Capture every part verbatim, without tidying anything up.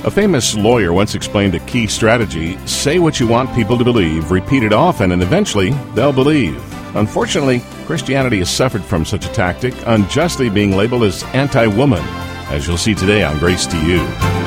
A famous lawyer once explained a key strategy: say what you want people to believe, repeat it often, and eventually they'll believe. Unfortunately, Christianity has suffered from such a tactic, unjustly being labeled as anti-woman, as you'll see today on Grace to You.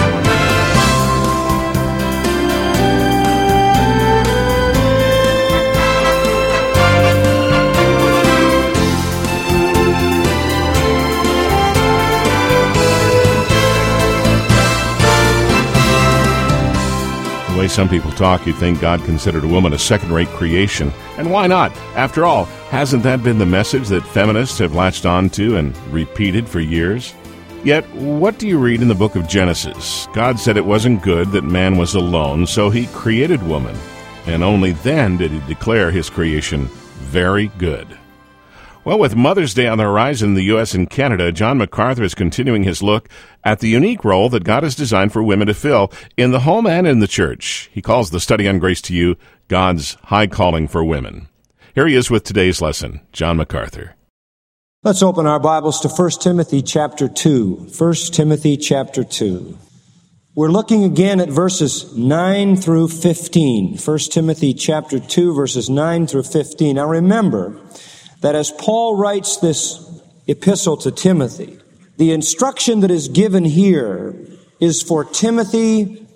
The way some people talk, you'd think God considered a woman a second-rate creation. And why not? After all, hasn't that been the message that feminists have latched on to and repeated for years? Yet, what do you read in the book of Genesis? God said it wasn't good that man was alone, so he created woman. And only then did he declare his creation very good. Well, with Mother's Day on the horizon in the U S and Canada, John MacArthur is continuing his look at the unique role that God has designed for women to fill in the home and in the church. He calls the study on Grace to You God's high calling for women. Here he is with today's lesson, John MacArthur. Let's open our Bibles to First Timothy chapter two. First Timothy chapter two. We're looking again at verses nine through fifteen. First Timothy chapter two, verses nine through fifteen. Now remember that as Paul writes this epistle to Timothy, the instruction that is given here is for Timothy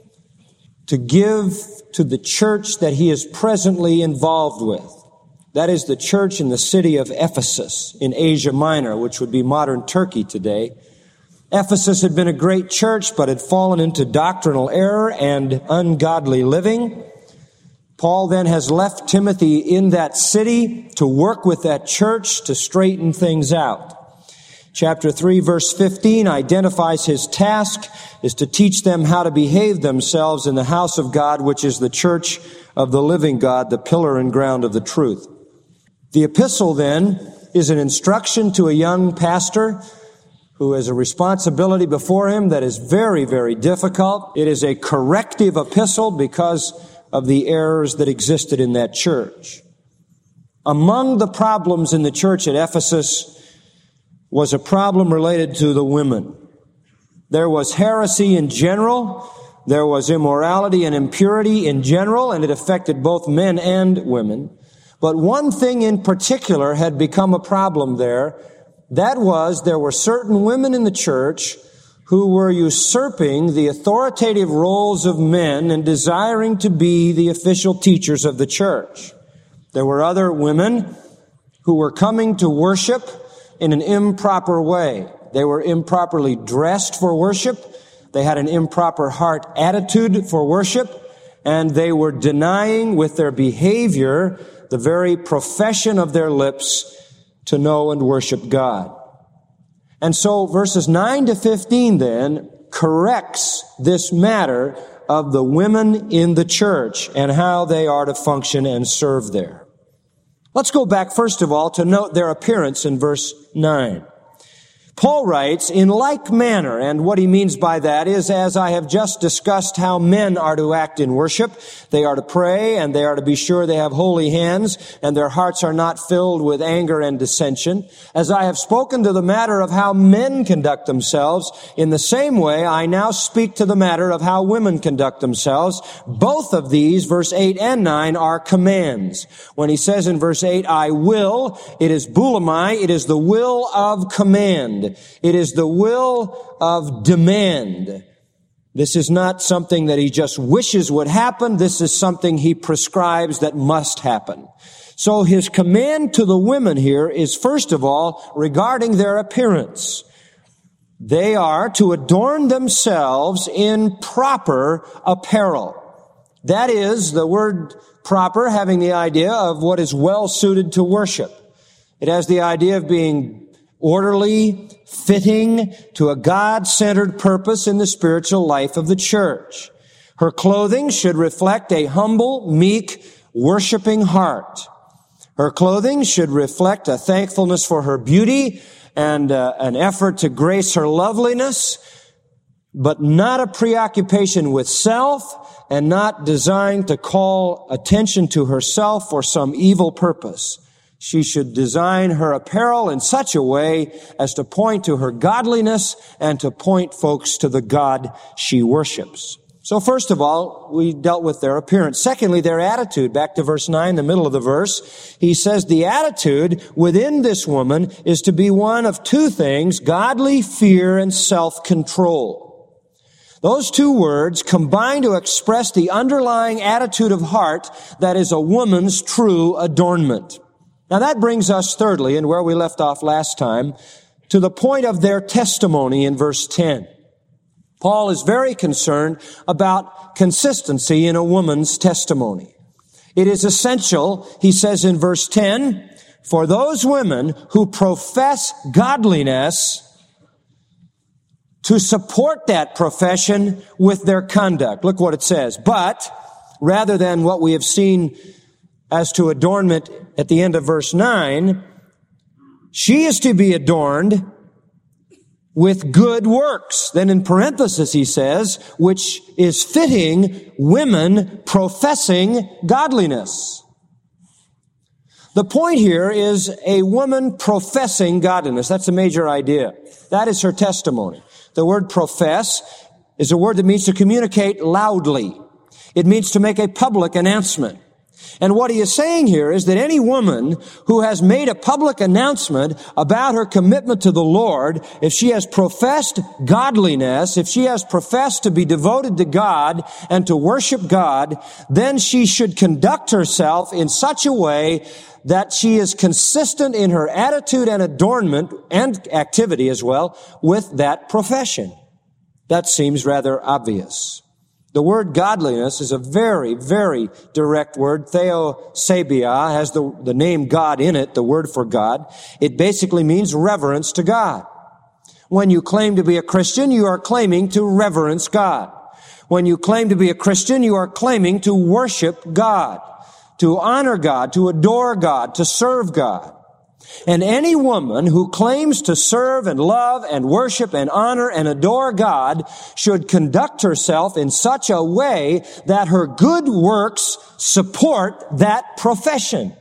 to give to the church that he is presently involved with. That is the church in the city of Ephesus in Asia Minor, which would be modern Turkey today. Ephesus had been a great church, but had fallen into doctrinal error and ungodly living. Paul then has left Timothy in that city to work with that church to straighten things out. Chapter three, verse fifteen identifies his task is to teach them how to behave themselves in the house of God, which is the church of the living God, the pillar and ground of the truth. The epistle then is an instruction to a young pastor who has a responsibility before him that is very, very difficult. It is a corrective epistle because of the errors that existed in that church. Among the problems in the church at Ephesus was a problem related to the women. There was heresy in general, there was immorality and impurity in general, and it affected both men and women. But one thing in particular had become a problem there. That was, there were certain women in the church who were usurping the authoritative roles of men and desiring to be the official teachers of the church. There were other women who were coming to worship in an improper way. They were improperly dressed for worship. They had an improper heart attitude for worship. And they were denying with their behavior the very profession of their lips to know and worship God. And so verses nine to fifteen then corrects this matter of the women in the church and how they are to function and serve there. Let's go back first of all to note their appearance in verse nine. Paul writes, in like manner, and what he means by that is, as I have just discussed how men are to act in worship, they are to pray, and they are to be sure they have holy hands, and their hearts are not filled with anger and dissension. As I have spoken to the matter of how men conduct themselves, in the same way I now speak to the matter of how women conduct themselves. Both of these, verse eight and nine, are commands. When he says in verse eight, I will, it is boulamai, it is the will of command. It is the will of demand. This is not something that he just wishes would happen. This is something he prescribes that must happen. So his command to the women here is, first of all, regarding their appearance. They are to adorn themselves in proper apparel. That is, the word proper having the idea of what is well suited to worship. It has the idea of being orderly, fitting to a God-centered purpose in the spiritual life of the church. Her clothing should reflect a humble, meek, worshiping heart. Her clothing should reflect a thankfulness for her beauty and uh, an effort to grace her loveliness, but not a preoccupation with self and not designed to call attention to herself for some evil purpose. She should design her apparel in such a way as to point to her godliness and to point folks to the God she worships. So first of all, we dealt with their appearance. Secondly, their attitude. Back to verse nine, the middle of the verse. He says the attitude within this woman is to be one of two things: godly fear and self-control. Those two words combine to express the underlying attitude of heart that is a woman's true adornment. Now that brings us thirdly, and where we left off last time, to the point of their testimony in verse ten. Paul is very concerned about consistency in a woman's testimony. It is essential, he says in verse ten, for those women who profess godliness to support that profession with their conduct. Look what it says. But rather than what we have seen as to adornment at the end of verse nine, she is to be adorned with good works. Then in parenthesis he says, which is fitting women professing godliness. The point here is a woman professing godliness. That's a major idea. That is her testimony. The word profess is a word that means to communicate loudly. It means to make a public announcement. And what he is saying here is that any woman who has made a public announcement about her commitment to the Lord, if she has professed godliness, if she has professed to be devoted to God and to worship God, then she should conduct herself in such a way that she is consistent in her attitude and adornment and activity as well with that profession. That seems rather obvious. The word godliness is a very, very direct word. Theosebia has the, the name God in it, the word for God. It basically means reverence to God. When you claim to be a Christian, you are claiming to reverence God. When you claim to be a Christian, you are claiming to worship God, to honor God, to adore God, to serve God. And any woman who claims to serve and love and worship and honor and adore God should conduct herself in such a way that her good works support that profession.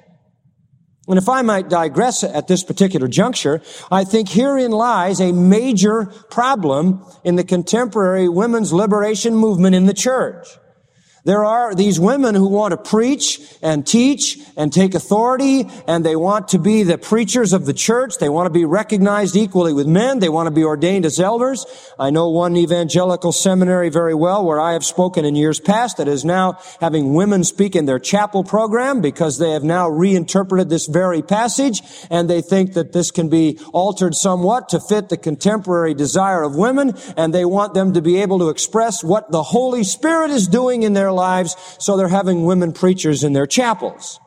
And if I might digress at this particular juncture, I think herein lies a major problem in the contemporary women's liberation movement in the church. There are these women who want to preach and teach and take authority, and they want to be the preachers of the church. They want to be recognized equally with men. They want to be ordained as elders. I know one evangelical seminary very well where I have spoken in years past that is now having women speak in their chapel program because they have now reinterpreted this very passage, and they think that this can be altered somewhat to fit the contemporary desire of women, and they want them to be able to express what the Holy Spirit is doing in their lives, so they're having women preachers in their chapels.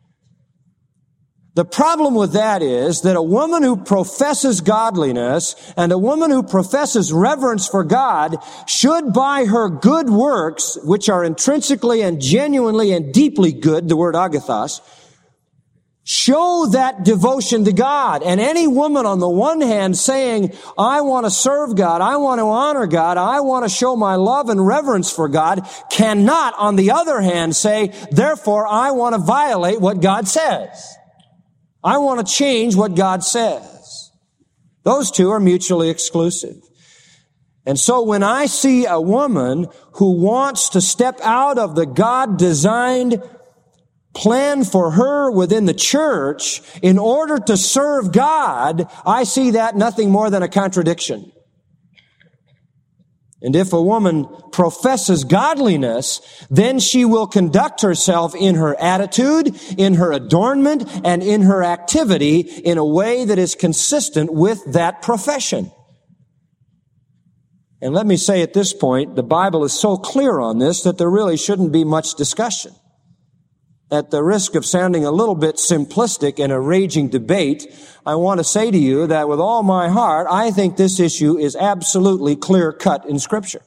The problem with that is that a woman who professes godliness and a woman who professes reverence for God should, by her good works, which are intrinsically and genuinely and deeply good, the word agathos, show that devotion to God. And any woman on the one hand saying, I want to serve God, I want to honor God, I want to show my love and reverence for God, cannot on the other hand say, therefore I want to violate what God says. I want to change what God says. Those two are mutually exclusive. And so when I see a woman who wants to step out of the God-designed plan for her within the church in order to serve God, I see that nothing more than a contradiction. And if a woman professes godliness, then she will conduct herself in her attitude, in her adornment, and in her activity in a way that is consistent with that profession. And let me say at this point, the Bible is so clear on this that there really shouldn't be much discussion. At the risk of sounding a little bit simplistic in a raging debate, I want to say to you that with all my heart, I think this issue is absolutely clear-cut in Scripture.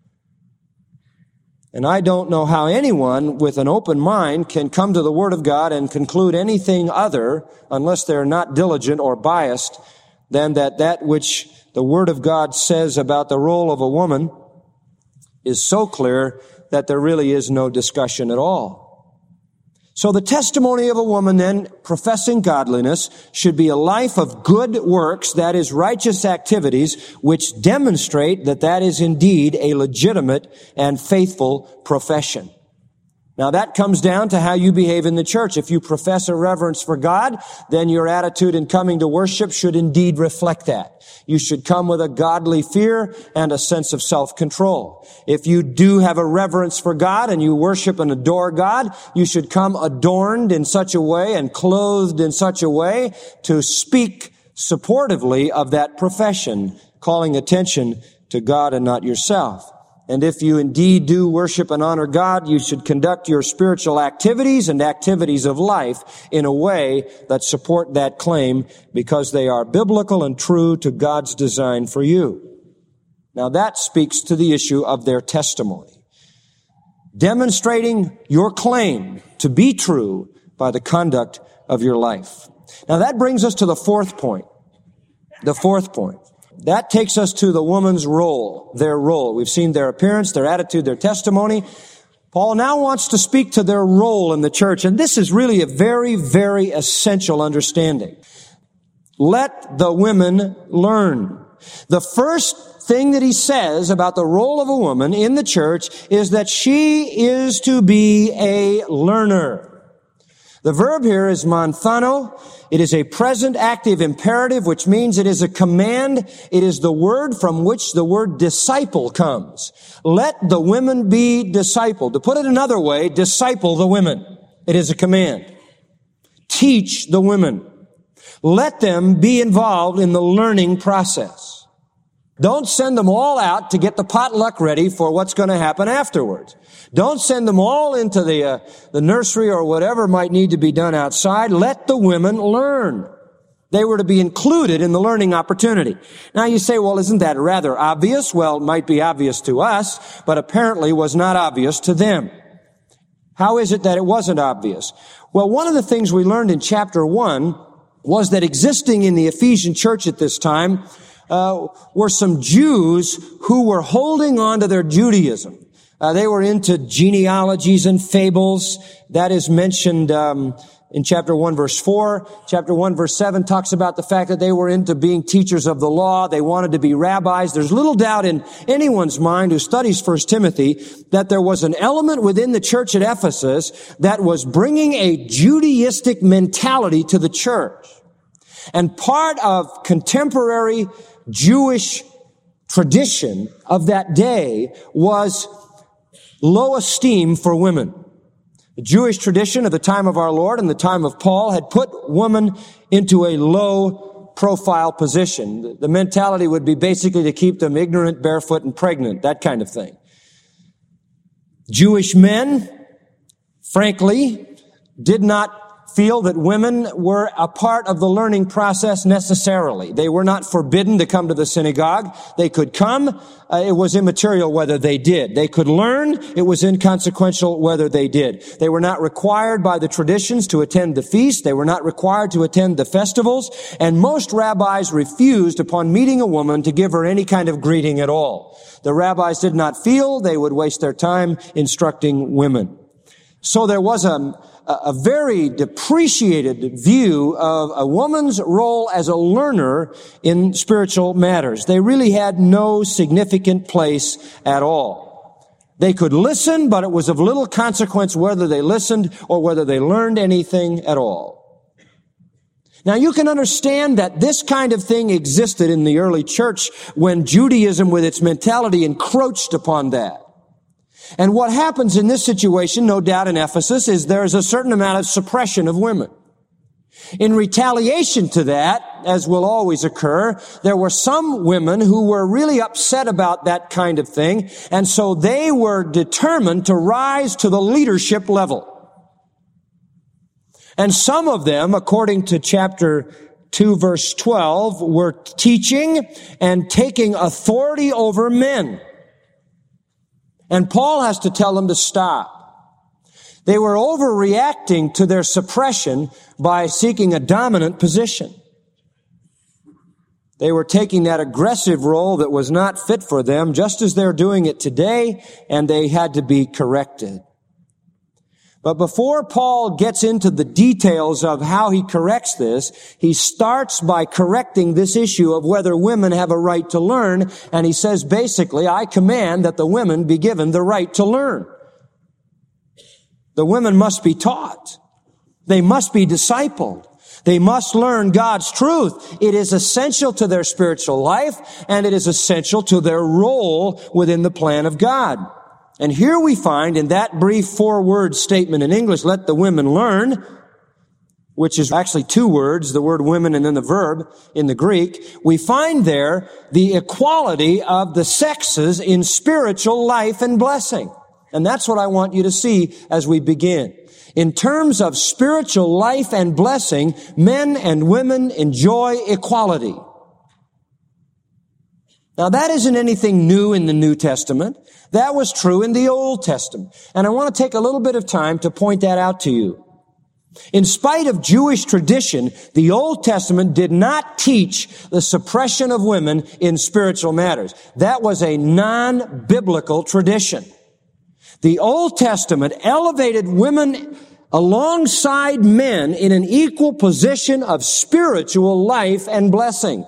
And I don't know how anyone with an open mind can come to the Word of God and conclude anything other, unless they're not diligent or biased, than that that which the Word of God says about the role of a woman is so clear that there really is no discussion at all. So the testimony of a woman then professing godliness should be a life of good works, that is, righteous activities, which demonstrate that that is indeed a legitimate and faithful profession. Now that comes down to how you behave in the church. If you profess a reverence for God, then your attitude in coming to worship should indeed reflect that. You should come with a godly fear and a sense of self-control. If you do have a reverence for God and you worship and adore God, you should come adorned in such a way and clothed in such a way to speak supportively of that profession, calling attention to God and not yourself. And if you indeed do worship and honor God, you should conduct your spiritual activities and activities of life in a way that support that claim because they are biblical and true to God's design for you. Now that speaks to the issue of their testimony. Demonstrating your claim to be true by the conduct of your life. Now that brings us to the fourth point. The fourth point. That takes us to the woman's role, their role. We've seen their appearance, their attitude, their testimony. Paul now wants to speak to their role in the church, and this is really a very, very essential understanding. Let the women learn. The first thing that he says about the role of a woman in the church is that she is to be a learner. The verb here is manthano. It is a present active imperative, which means it is a command. It is the word from which the word disciple comes. Let the women be discipled. To put it another way, disciple the women. It is a command. Teach the women. Let them be involved in the learning process. Don't send them all out to get the potluck ready for what's going to happen afterwards. Don't send them all into the uh, the nursery or whatever might need to be done outside. Let the women learn. They were to be included in the learning opportunity. Now you say, well, isn't that rather obvious? Well, it might be obvious to us, but apparently was not obvious to them. How is it that it wasn't obvious? Well, one of the things we learned in chapter one was that existing in the Ephesian church at this time Uh, were some Jews who were holding on to their Judaism. Uh, they were into genealogies and fables. That is mentioned um, in chapter one, verse four. Chapter one, verse seven talks about the fact that they were into being teachers of the law. They wanted to be rabbis. There's little doubt in anyone's mind who studies First Timothy that there was an element within the church at Ephesus that was bringing a Judaistic mentality to the church. And part of contemporary Jewish tradition of that day was low esteem for women. The Jewish tradition of the time of our Lord and the time of Paul had put women into a low profile position. The mentality would be basically to keep them ignorant, barefoot, and pregnant, that kind of thing. Jewish men, frankly, did not feel that women were a part of the learning process necessarily. They were not forbidden to come to the synagogue. They could come. Uh, it was immaterial whether they did. They could learn. It was inconsequential whether they did. They were not required by the traditions to attend the feast. They were not required to attend the festivals. And most rabbis refused, upon meeting a woman, to give her any kind of greeting at all. The rabbis did not feel they would waste their time instructing women. So there was a a very depreciated view of a woman's role as a learner in spiritual matters. They really had no significant place at all. They could listen, but it was of little consequence whether they listened or whether they learned anything at all. Now you can understand that this kind of thing existed in the early church when Judaism with its mentality encroached upon that. And what happens in this situation, no doubt in Ephesus, is there is a certain amount of suppression of women. In retaliation to that, as will always occur, there were some women who were really upset about that kind of thing, and so they were determined to rise to the leadership level. And some of them, according to chapter two, verse twelve, were teaching and taking authority over men. And Paul has to tell them to stop. They were overreacting to their suppression by seeking a dominant position. They were taking that aggressive role that was not fit for them, just as they're doing it today, and they had to be corrected. But before Paul gets into the details of how he corrects this, he starts by correcting this issue of whether women have a right to learn. And he says, basically, I command that the women be given the right to learn. The women must be taught. They must be discipled. They must learn God's truth. It is essential to their spiritual life, and it is essential to their role within the plan of God. And here we find in that brief four-word statement in English, let the women learn, which is actually two words, the word women and then the verb in the Greek, we find there the equality of the sexes in spiritual life and blessing. And that's what I want you to see as we begin. In terms of spiritual life and blessing, men and women enjoy equality. Now, that isn't anything new in the New Testament. That was true in the Old Testament. And I want to take a little bit of time to point that out to you. In spite of Jewish tradition, the Old Testament did not teach the suppression of women in spiritual matters. That was a non-biblical tradition. The Old Testament elevated women alongside men in an equal position of spiritual life and blessing.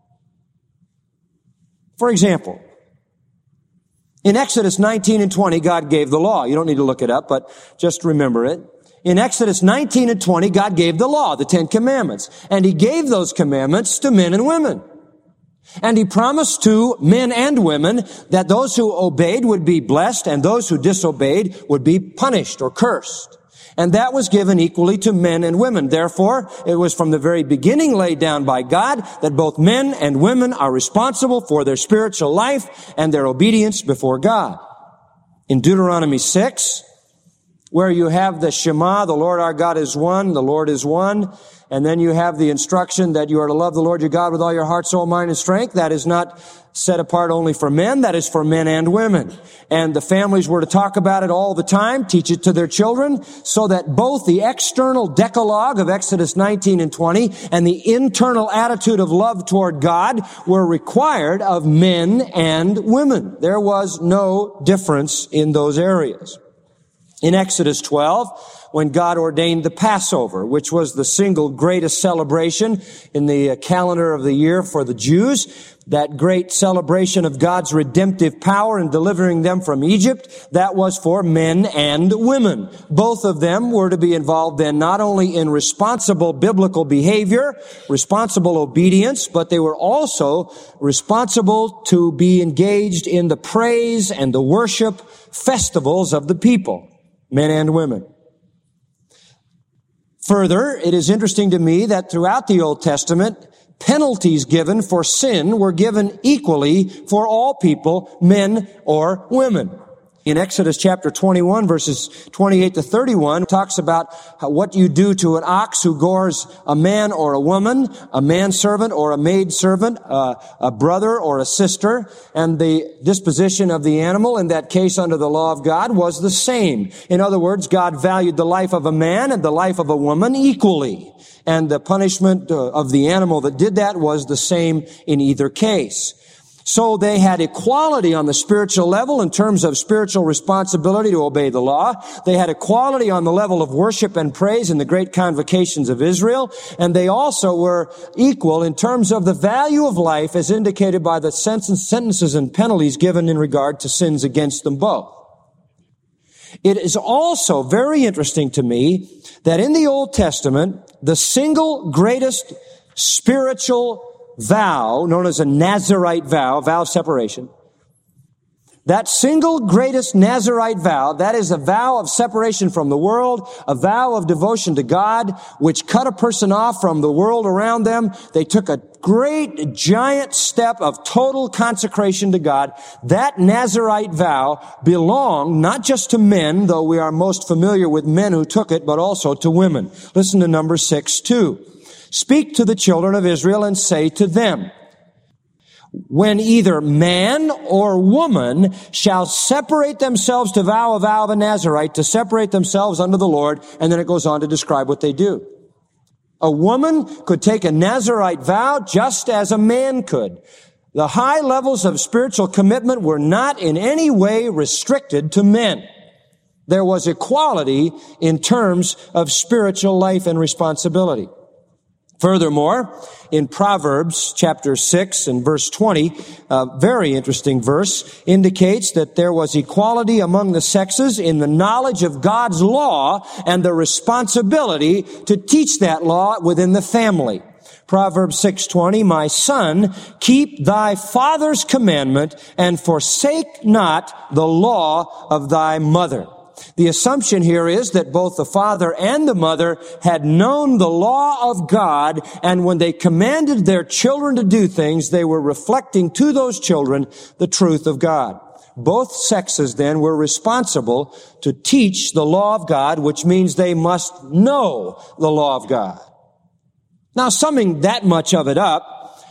For example, in Exodus nineteen and twenty, God gave the law. You don't need to look it up, but just remember it. In Exodus nineteen and twenty, God gave the law, the Ten Commandments. And He gave those commandments to men and women. And He promised to men and women that those who obeyed would be blessed and those who disobeyed would be punished or cursed. And that was given equally to men and women. Therefore, it was from the very beginning laid down by God that both men and women are responsible for their spiritual life and their obedience before God. In Deuteronomy six, where you have the Shema, the Lord our God is one, the Lord is one, and then you have the instruction that you are to love the Lord your God with all your heart, soul, mind, and strength. That is not set apart only for men. That is for men and women. And the families were to talk about it all the time, teach it to their children, so that both the external decalogue of Exodus nineteen and twenty and the internal attitude of love toward God were required of men and women. There was no difference in those areas. In Exodus twelve, when God ordained the Passover, which was the single greatest celebration in the calendar of the year for the Jews, that great celebration of God's redemptive power in delivering them from Egypt, that was for men and women. Both of them were to be involved then not only in responsible biblical behavior, responsible obedience, but they were also responsible to be engaged in the praise and the worship festivals of the people, men and women. Further, it is interesting to me that throughout the Old Testament, penalties given for sin were given equally for all people, men or women. In Exodus chapter twenty-one, verses twenty-eight to thirty-one, it talks about how, what you do to an ox who gores a man or a woman, a manservant or a maidservant, uh, a brother or a sister, and the disposition of the animal in that case under the law of God was the same. In other words, God valued the life of a man and the life of a woman equally, and the punishment uh, of the animal that did that was the same in either case. So they had equality on the spiritual level in terms of spiritual responsibility to obey the law. They had equality on the level of worship and praise in the great convocations of Israel. And they also were equal in terms of the value of life as indicated by the sentences and penalties given in regard to sins against them both. It is also very interesting to me that in the Old Testament, the single greatest spiritual vow, known as a Nazirite vow, vow of separation. That single greatest Nazirite vow, that is a vow of separation from the world, a vow of devotion to God, which cut a person off from the world around them. They took a great, giant step of total consecration to God. That Nazirite vow belonged not just to men, though we are most familiar with men who took it, but also to women. Listen to Numbers six two. Speak to the children of Israel and say to them, when either man or woman shall separate themselves to vow a vow of a Nazirite, to separate themselves unto the Lord, and then it goes on to describe what they do. A woman could take a Nazirite vow just as a man could. The high levels of spiritual commitment were not in any way restricted to men. There was equality in terms of spiritual life and responsibility. Furthermore, in Proverbs chapter six and verse twenty, a very interesting verse, indicates that there was equality among the sexes in the knowledge of God's law and the responsibility to teach that law within the family. Proverbs six twenty, "My son, keep thy father's commandment and forsake not the law of thy mother." The assumption here is that both the father and the mother had known the law of God, and when they commanded their children to do things, they were reflecting to those children the truth of God. Both sexes then were responsible to teach the law of God, which means they must know the law of God. Now, summing that much of it up,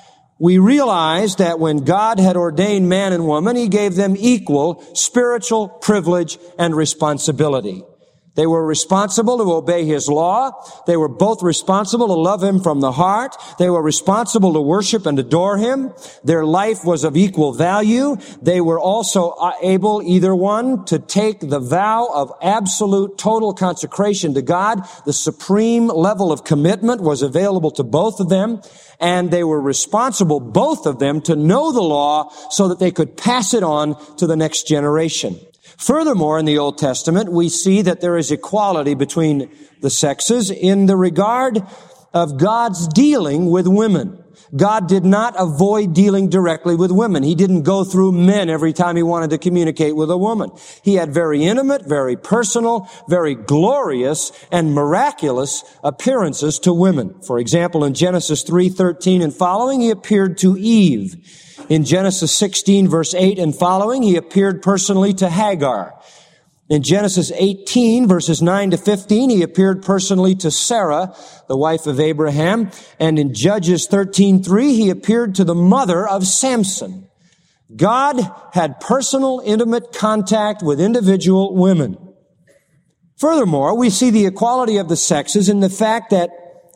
we realize that when God had ordained man and woman, He gave them equal spiritual privilege and responsibility. They were responsible to obey His law. They were both responsible to love Him from the heart. They were responsible to worship and adore Him. Their life was of equal value. They were also able, either one, to take the vow of absolute total consecration to God. The supreme level of commitment was available to both of them. And they were responsible, both of them, to know the law so that they could pass it on to the next generation. Furthermore, in the Old Testament, we see that there is equality between the sexes in the regard of God's dealing with women. God did not avoid dealing directly with women. He didn't go through men every time He wanted to communicate with a woman. He had very intimate, very personal, very glorious, and miraculous appearances to women. For example, in Genesis three thirteen and following, He appeared to Eve. In Genesis sixteen, verse eight and following, He appeared personally to Hagar. In Genesis eighteen, verses nine to fifteen, He appeared personally to Sarah, the wife of Abraham. And in Judges thirteen three, He appeared to the mother of Samson. God had personal, intimate contact with individual women. Furthermore, we see the equality of the sexes in the fact that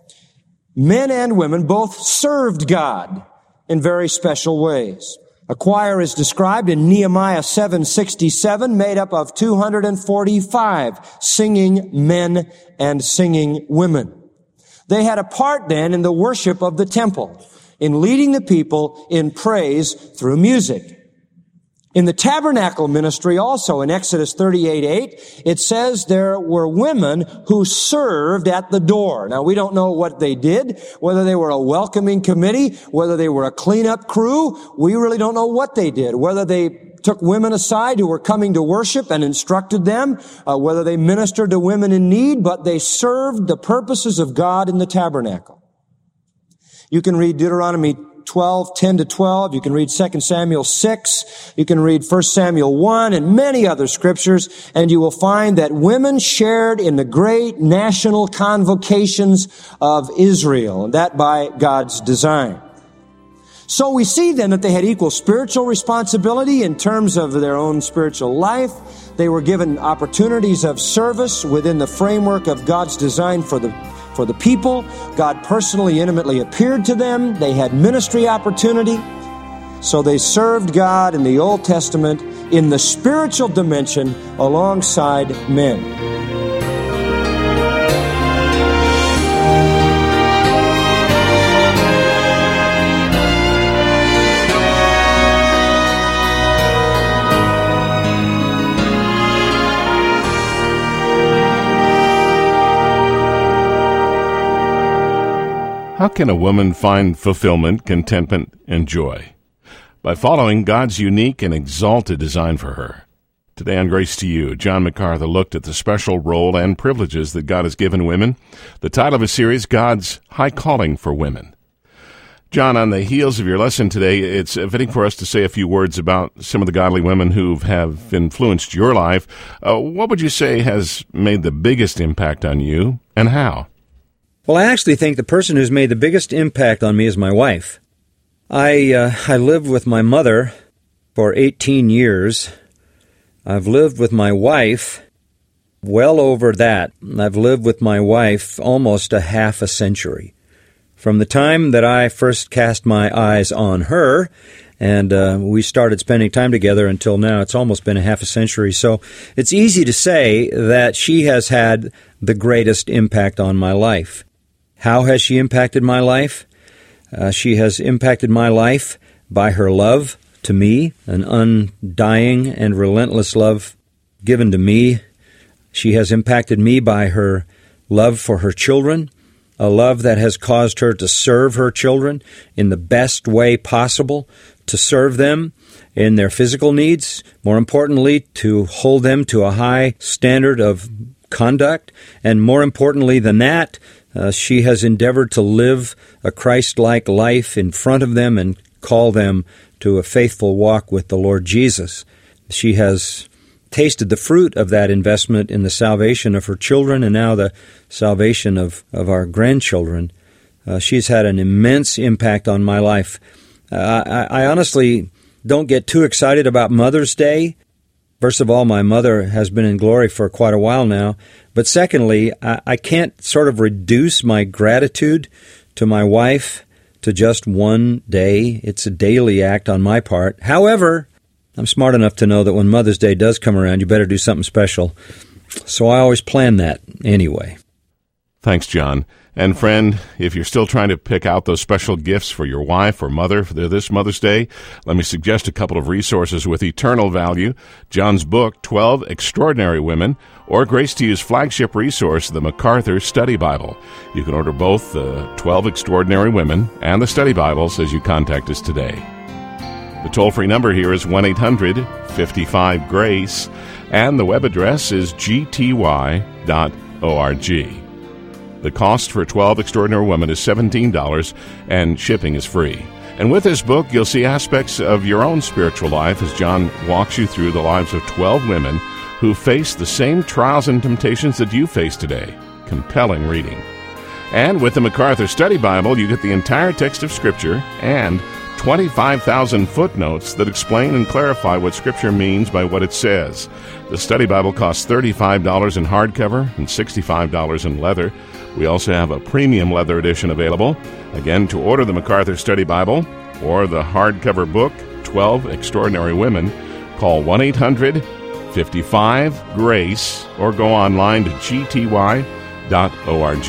men and women both served God in very special ways. A choir is described in Nehemiah seven sixty-seven, made up of two hundred forty-five singing men and singing women. They had a part then in the worship of the temple, in leading the people in praise through music. In the tabernacle ministry also, in Exodus thirty-eight eight, it says there were women who served at the door. Now, we don't know what they did, whether they were a welcoming committee, whether they were a cleanup crew. We really don't know what they did, whether they took women aside who were coming to worship and instructed them, uh, whether they ministered to women in need, but they served the purposes of God in the tabernacle. You can read Deuteronomy twelve, ten to twelve. You can read Second Samuel six. You can read First Samuel one and many other scriptures, and you will find that women shared in the great national convocations of Israel, and that by God's design. So we see then that they had equal spiritual responsibility in terms of their own spiritual life. They were given opportunities of service within the framework of God's design for the For the people. God personally, intimately appeared to them. They had ministry opportunity. So they served God in the Old Testament in the spiritual dimension alongside men. How can a woman find fulfillment, contentment, and joy? By following God's unique and exalted design for her. Today on Grace to You, John MacArthur looked at the special role and privileges that God has given women. The title of his series, God's High Calling for Women. John, on the heels of your lesson today, it's fitting for us to say a few words about some of the godly women who have influenced your life. Uh, what would you say has made the biggest impact on you, and how? Well, I actually think the person who's made the biggest impact on me is my wife. I uh, I lived with my mother for eighteen years. I've lived with my wife well over that. I've lived with my wife almost a half a century. From the time that I first cast my eyes on her and uh, we started spending time together until now. It's almost been a half a century. So it's easy to say that she has had the greatest impact on my life. How has she impacted my life? Uh, she has impacted my life by her love to me, an undying and relentless love given to me. She has impacted me by her love for her children, a love that has caused her to serve her children in the best way possible, to serve them in their physical needs, more importantly, to hold them to a high standard of conduct, and more importantly than that, uh, she has endeavored to live a Christ-like life in front of them and call them to a faithful walk with the Lord Jesus. She has tasted the fruit of that investment in the salvation of her children and now the salvation of, of our grandchildren. Uh, she's had an immense impact on my life. Uh, I, I honestly don't get too excited about Mother's Day. First of all, my mother has been in glory for quite a while now. But secondly, I, I can't sort of reduce my gratitude to my wife to just one day. It's a daily act on my part. However, I'm smart enough to know that when Mother's Day does come around, you better do something special. So I always plan that anyway. Thanks, John. And friend, if you're still trying to pick out those special gifts for your wife or mother for this Mother's Day, let me suggest a couple of resources with eternal value. John's book, twelve Extraordinary Women, or Grace to You's flagship resource, the MacArthur Study Bible. You can order both the twelve Extraordinary Women and the Study Bibles as you contact us today. The toll-free number here is one eight hundred fifty-five GRACE, and the web address is g t y dot org. The cost for twelve Extraordinary Women is seventeen dollars, and shipping is free. And with this book, you'll see aspects of your own spiritual life as John walks you through the lives of twelve women who face the same trials and temptations that you face today. Compelling reading. And with the MacArthur Study Bible, you get the entire text of Scripture and twenty-five thousand footnotes that explain and clarify what Scripture means by what it says. The Study Bible costs thirty-five dollars in hardcover and sixty-five dollars in leather. We also have a premium leather edition available. Again, to order the MacArthur Study Bible or the hardcover book, twelve Extraordinary Women, call one eight hundred fifty-five GRACE or go online to g t y dot org.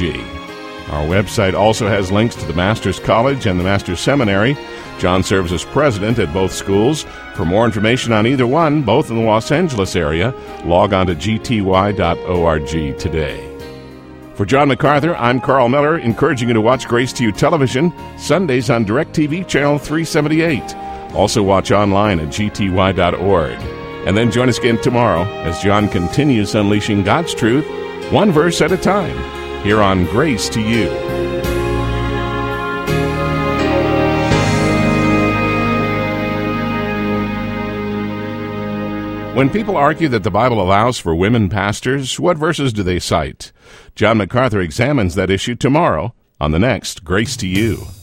Our website also has links to the Master's College and the Master's Seminary. John serves as president at both schools. For more information on either one, both in the Los Angeles area, log on to g t y dot org today. For John MacArthur, I'm Carl Miller, encouraging you to watch Grace to You Television, Sundays on DirecTV Channel three seventy-eight. Also watch online at g t y dot org. And then join us again tomorrow as John continues unleashing God's truth, one verse at a time, here on Grace to You. When people argue that the Bible allows for women pastors, what verses do they cite? John MacArthur examines that issue tomorrow on the next Grace to You.